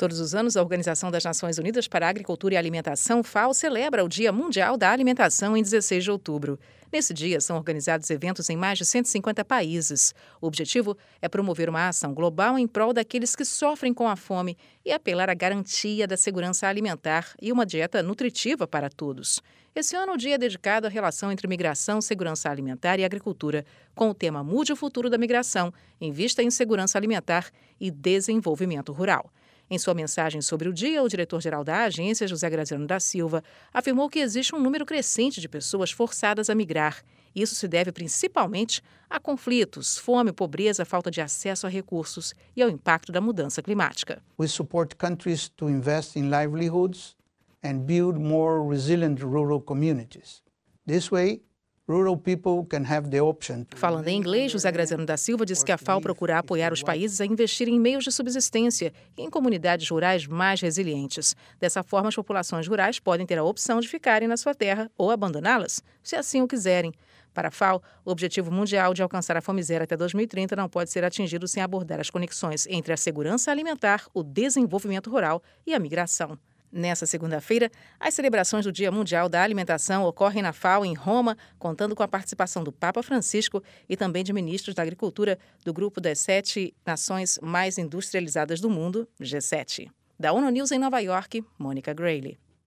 Todos os anos, a Organização das Nações Unidas para a Agricultura e Alimentação, FAO, celebra o Dia Mundial da Alimentação em 16 de outubro. Nesse dia, são organizados eventos em mais de 150 países. O objetivo é promover uma ação global em prol daqueles que sofrem com a fome e apelar à garantia da segurança alimentar e uma dieta nutritiva para todos. Esse ano, o dia é dedicado à relação entre migração, segurança alimentar e agricultura, com o tema Mude o Futuro da Migração, Invista em Segurança Alimentar e Desenvolvimento Rural. Em sua mensagem sobre o dia, o diretor-geral da agência, José Graziano da Silva, afirmou que existe um número crescente de pessoas forçadas a migrar. Isso se deve principalmente a conflitos, fome, pobreza, falta de acesso a recursos e ao impacto da mudança climática. We support countries to invest in livelihoods and build more resilient rural communities. This way, rural people can have the option to... Falando em inglês, José Graziano da Silva disse que a FAO procura apoiar os países a investirem em meios de subsistência e em comunidades rurais mais resilientes. Dessa forma, as populações rurais podem ter a opção de ficarem na sua terra ou abandoná-las, se assim o quiserem. Para a FAO, o objetivo mundial de alcançar a fome zero até 2030 não pode ser atingido sem abordar as conexões entre a segurança alimentar, o desenvolvimento rural e a migração. Nessa segunda-feira, as celebrações do Dia Mundial da Alimentação ocorrem na FAO em Roma, contando com a participação do Papa Francisco e também de ministros da Agricultura do grupo das 7 nações mais industrializadas do mundo, G7. Da ONU News em Nova York, Mônica Grayle.